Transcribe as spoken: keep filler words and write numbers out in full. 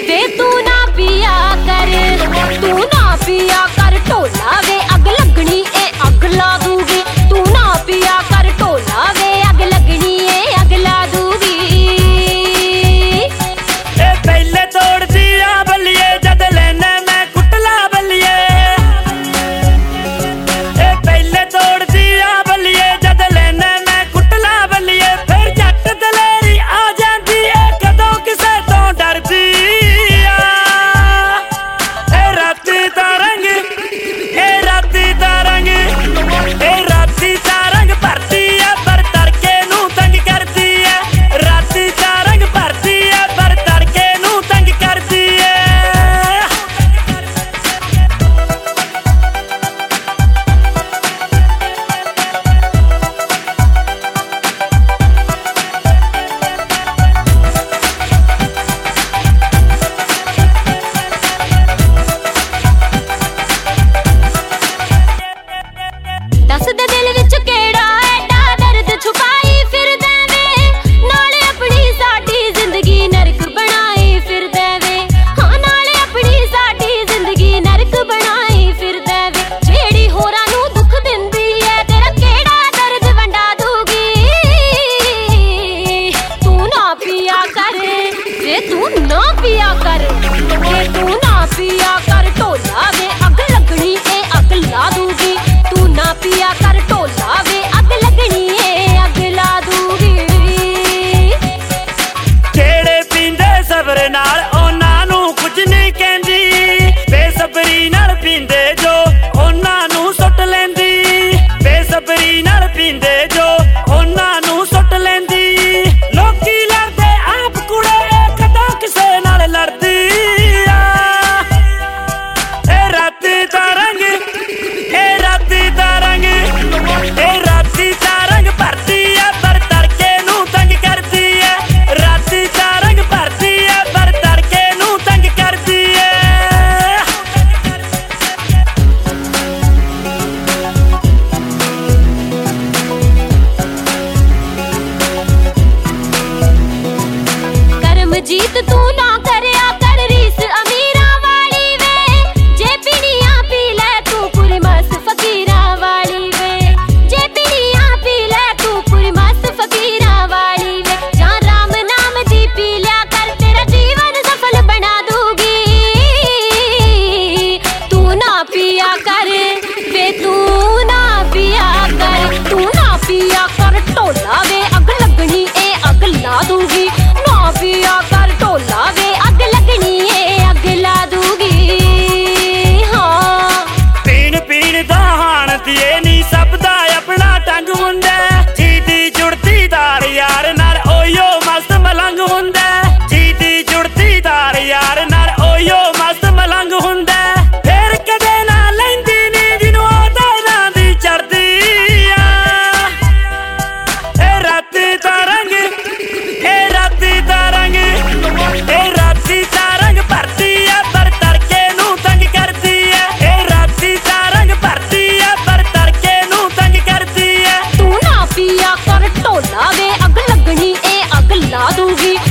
वे तू ना पिया कर, तू ना पिया कर ढोला वे अग लगनी ए अग ला दूगी। तू ना पिया कर ढोला वे अग लगनी ए अग ला दूगी। ए पहले तोड़ दिया बलिए जद लेने मैं कुटला बलिए। ए पहले तोड़ दिया बलिए जद लेने मैं कुटला बलिए। फिर जट दलेरी आ जाती है कदों किसे तो डरदी आ। ए राती दा रंग, ए राती दा रंग, ए राती दा रंग भरती है पर तड़के नू तंग करदी है। राती दा रंग भरती है पर तड़के नू तंग करदी है। दस दे दिल विच केड़ा एडा दर्द छुपाई फिरदे वे, नाले अपनी साडी जिंदगी नरक बनाई फिरदे वे। हाँ नाले अपनी साडी जिंदगी नरक बनाई फिरदे वे। जेड़ी होरां नू दुख दिंदी है तेरा केड़ा दर्द वंडा दूगी। तू ना पिया कर वे तू ना पिया कर, वे तू ना पिया कर ढोला वे अग लगनी ए अग ला दूगी। तू ना पिया कर ढोला वे अग लगनी ए अग ला दूगी। जेड़े पींदे सबर नाल ओना नू कुछ नहीं कहंदी, बेसबरी नाल पींदे जो ओना नू सुट लैंदी। बेसबरी नाल पींदे जो ओना नू सुट लैंदी। लोकी लड़दे आप कुड़े कदों किसे नाल लड़दी आ। ए राती दा रंग, ए राती दा रंग, ए राती दा रंग भरती है पर तड़के नू तंग करदी है। राती दा रंग भरती है पर तड़के नू तंग करदी है। करमजीत तू ना करया कर रीस अमीरां वाली वे। जे पीड़ियां पी ले तू पूरी मस्त फकीरां वाली वे। जे पीड़ियां पी ले तू पूरी मस्त फकीरां वाली वे। जां राम नाम दी पी लिया कर तेरा जीवन सफल बना दूगी। तू ना पिया कर वे तू ना पिया कर, तू ना पिया कर ढोला वे अग लगनी ए अग ला दूगी। ना पिया कर ढोला वे अग लगनी ए अग ला दूगी। हाँ पीण पीण दा हाण दिए नी सब दा अपना टंग हुंदा। जीदी जुड़ती दार यार नाल ओयो मस्त मलंग हुंदा। जीदी जुड़ती दार यार नाल ओयो मस्त मलंग हुंदा। फिर कदे ना लैंदी नी जिनू ओदा नां दी चढ़दी आ। ए राती दा रंग, ए राती दा रंग, ए राती दा रंग भरती है पर तड़के नू तंग करदी है। ए राती दा रंग भरती है पर तड़के नू तंग करदी है। तू ना पिया कर ढोला वे अग लगनी ए अग ला दूगी।